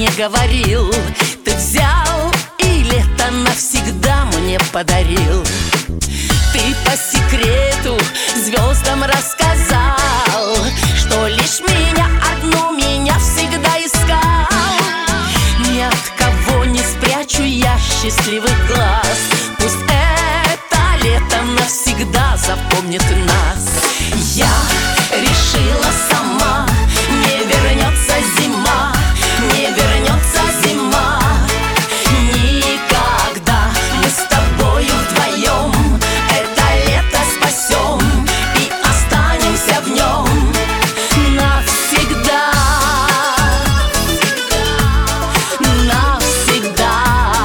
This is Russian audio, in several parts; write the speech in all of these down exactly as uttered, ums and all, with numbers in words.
мне говорил, ты взял и лето навсегда мне подарил. Ты по секрету звездам рассказал, что лишь меня, одну меня всегда искал. Ни от кого не спрячу я счастливый глаз. Пусть это лето навсегда запомнит нас. Я решила сама, не вернется зима, не вернется зима никогда. Мы с тобою вдвоем это лето спасем и останемся в нем навсегда. Навсегда.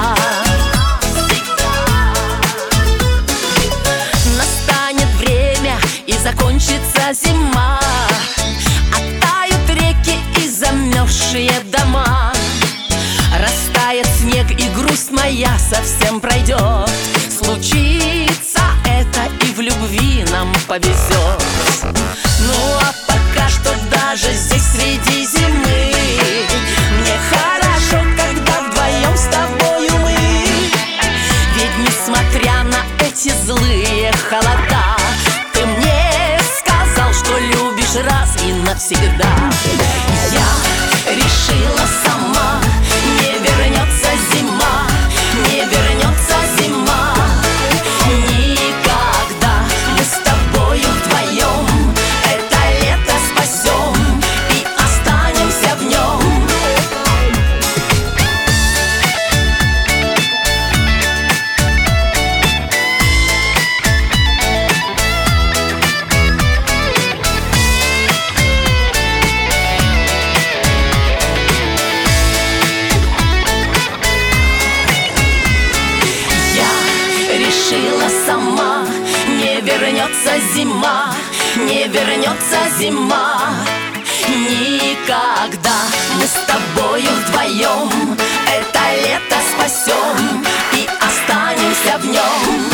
Настанет время и закончится зима, оттают реки и замерзшие дома. Растает снег и грусть моя совсем пройдет. Случится это и в любви нам повезет. Ну а пока что даже здесь среди зимы мне хорошо, когда вдвоем с тобою мы. Ведь несмотря на эти злые холода, ты мне сказал, что любишь раз и навсегда. Я решила сама, не вернется зима, не вернется зима никогда. Мы с тобою вдвоем это лето спасем и останемся в нем. Решила сама, не вернется зима, не вернется зима никогда. Мы с тобою вдвоем это лето спасем и останемся в нем.